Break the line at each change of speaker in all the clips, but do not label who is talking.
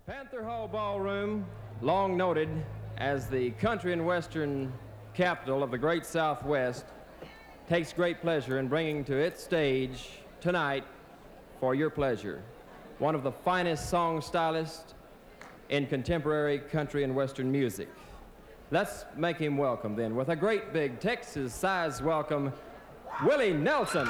Panther Hall Ballroom, long noted as the country and western capital of the great Southwest, takes great pleasure in bringing to its stage tonight, for your pleasure, one of the finest song stylists in contemporary country and western music. Let's make him welcome then with a great big Texas-sized welcome, Willie Nelson.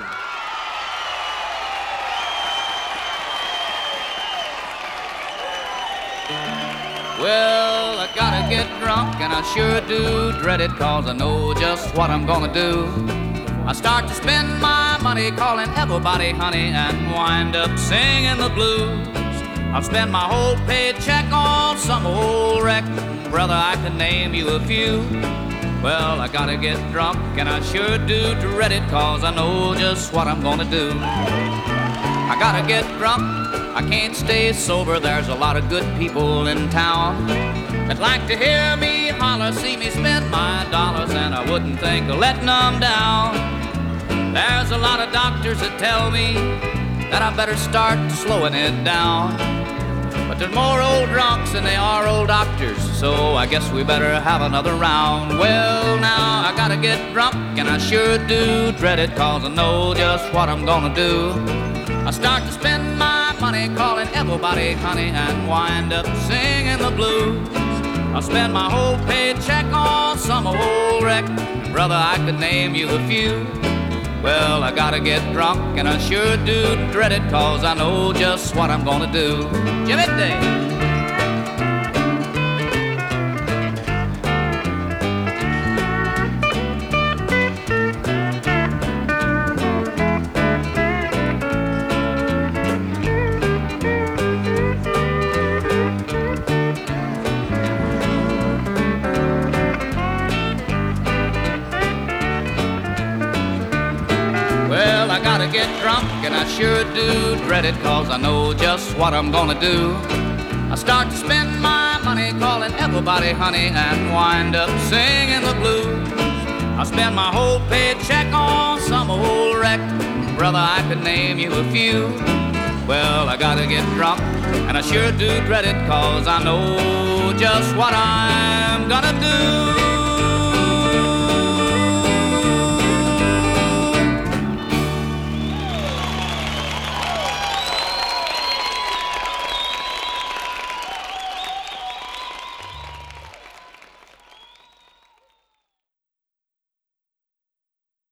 Well, I gotta get drunk, and I sure do dread it, 'cause I know just what I'm gonna do. I start to spend my money calling everybody honey and wind up singing the blues. I'll spend my whole paycheck on some old wreck, brother, I can name you a few. Well, I gotta get drunk, and I sure do dread it, 'cause I know just what I'm gonna do. I gotta get drunk, I can't stay sober, there's a lot of good people in town that like to hear me holler, see me spend my dollars, and I wouldn't think of letting them down. There's a lot of doctors that tell me that I better start slowing it down. But there's more old drunks than they are old doctors, so I guess we better have another round. Well, now I gotta get drunk, and I sure do dread it, 'cause I know just what I'm gonna do. I start to spend my money calling everybody honey and wind up singing the blues. I'll spend my whole paycheck on some old wreck, brother, I could name you a few. Well, I gotta get drunk, and I sure do dread it, 'cause I know just what I'm gonna do. Jimmy Day. Well, I gotta get drunk, and I sure do dread it, 'cause I know just what I'm gonna do. I start to spend my money calling everybody honey and wind up singing the blues. I spend my whole paycheck on some old wreck, brother, I could name you a few. Well, I gotta get drunk, and I sure do dread it, 'cause I know just what I'm gonna do.